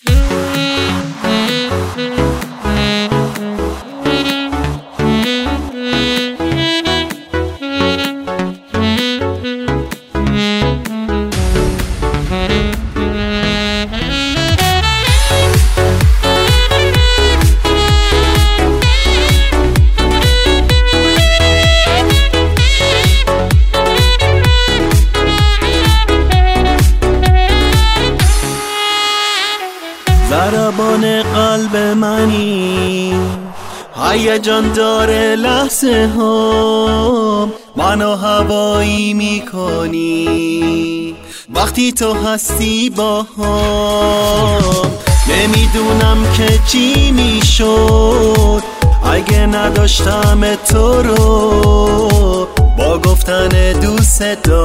ضربان قلب منی هیجان داره لحظه ها منو هوایی میکنی وقتی تو هستی با هم نمیدونم که چی میشد اگه نداشتم تو رو با گفتن دوست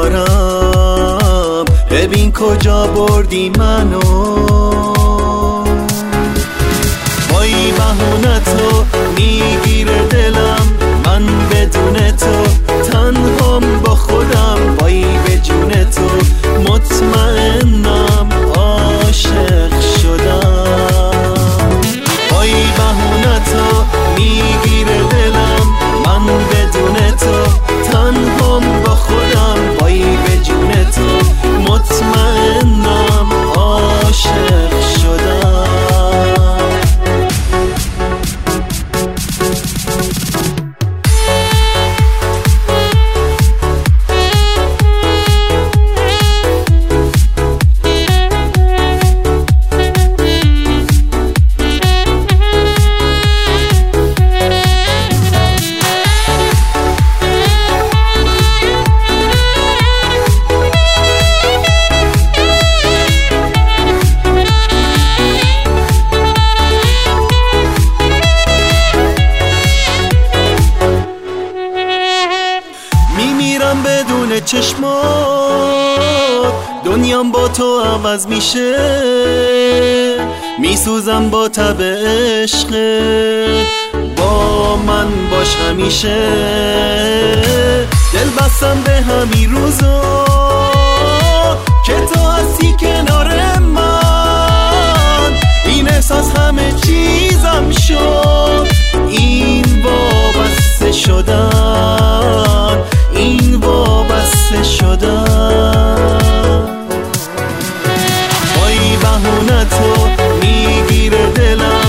دارم ببین کجا بردی منو با این بهونه تو میگیره دلم من بدون تو تنهام با خودم وای به جون تو مطمئنم عاشق شدم با این بهونه تو میگیره دلم من بدون تو تنهام با خودم وای به جون تو مطمئنم عاشق شدم بدون چشمات دنیام با تو عوض میشه میسوزم با تب عشقت با من باش همیشه دل بستم به همین روزا که تو هستی کنار من این احساس همه چیزم شد این وابسته شدن این وابسته شدن با این بهونه تو میگیره دلم